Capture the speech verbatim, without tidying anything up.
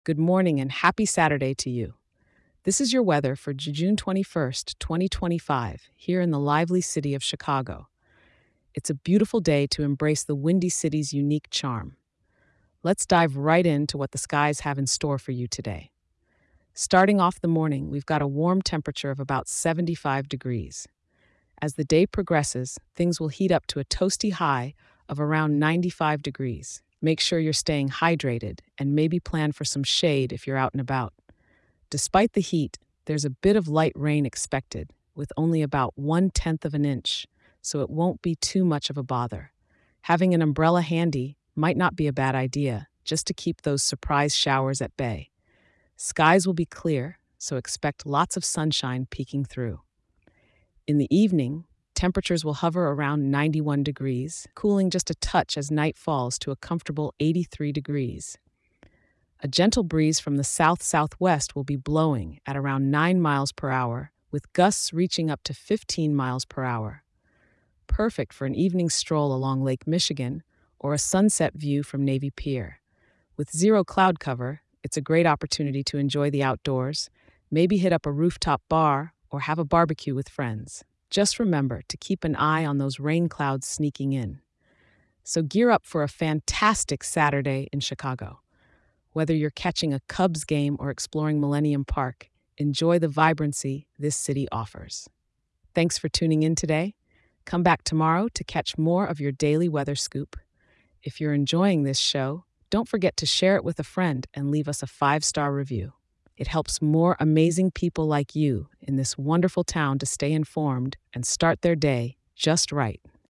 Good morning and happy Saturday to you. This is your weather for June twenty-first, twenty twenty-five, here in the lively city of Chicago. It's a beautiful day to embrace the Windy City's unique charm. Let's dive right into what the skies have in store for you today. Starting off the morning, we've got a warm temperature of about seventy-five degrees. As the day progresses, things will heat up to a toasty high of around ninety-five degrees. Make sure you're staying hydrated and maybe plan for some shade if you're out and about. Despite the heat, there's a bit of light rain expected, with only about one tenth of an inch, so it won't be too much of a bother. Having an umbrella handy might not be a bad idea, just to keep those surprise showers at bay. Skies will be clear, so expect lots of sunshine peeking through. In the evening, temperatures will hover around ninety-one degrees, cooling just a touch as night falls to a comfortable eighty-three degrees. A gentle breeze from the south-southwest will be blowing at around nine miles per hour, with gusts reaching up to fifteen miles per hour. Perfect for an evening stroll along Lake Michigan or a sunset view from Navy Pier. With zero cloud cover, it's a great opportunity to enjoy the outdoors, maybe hit up a rooftop bar or have a barbecue with friends. Just remember to keep an eye on those rain clouds sneaking in. So gear up for a fantastic Saturday in Chicago. Whether you're catching a Cubs game or exploring Millennium Park, enjoy the vibrancy this city offers. Thanks for tuning in today. Come back tomorrow to catch more of your daily weather scoop. If you're enjoying this show, don't forget to share it with a friend and leave us a five-star review. It helps more amazing people like you in this wonderful town to stay informed and start their day just right.